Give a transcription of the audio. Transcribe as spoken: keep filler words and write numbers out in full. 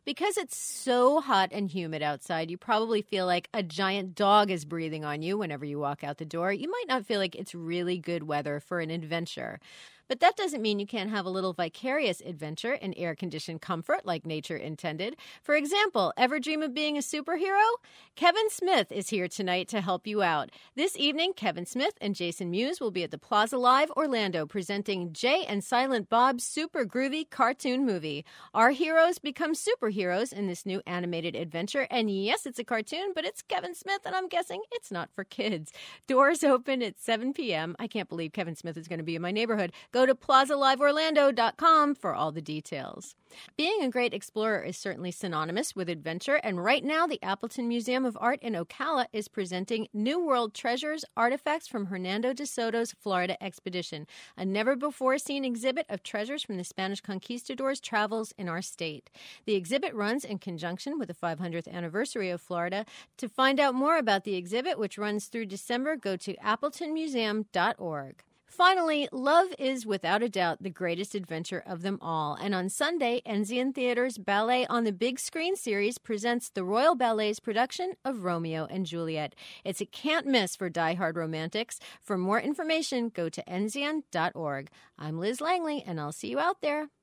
Because it's so hot and humid outside, you probably feel like a giant dog is breathing on you whenever you walk out the door. You might not feel like it's really good weather for an adventure. But that doesn't mean you can't have a little vicarious adventure in air-conditioned comfort like nature intended. For example, ever dream of being a superhero? Kevin Smith is here tonight to help you out. This evening, Kevin Smith and Jason Mewes will be at the Plaza Live Orlando presenting Jay and Silent Bob's super groovy cartoon movie. Our heroes become superheroes in this new animated adventure. And yes, it's a cartoon, but it's Kevin Smith, and I'm guessing it's not for kids. Doors open at seven p.m. I can't believe Kevin Smith is going to be in my neighborhood. Go to plaza live orlando dot com for all the details. Being a great explorer is certainly synonymous with adventure, and right now the Appleton Museum of Art in Ocala is presenting New World Treasures, artifacts from Hernando de Soto's Florida expedition, a never-before-seen exhibit of treasures from the Spanish conquistadors' travels in our state. The exhibit runs in conjunction with the five hundredth anniversary of Florida. To find out more about the exhibit, which runs through December, go to appleton museum dot org. Finally, love is without a doubt the greatest adventure of them all. And on Sunday, Enzian Theater's Ballet on the Big Screen series presents the Royal Ballet's production of Romeo and Juliet. It's a can't miss for die-hard romantics. For more information, go to enzian dot org. I'm Liz Langley, and I'll see you out there.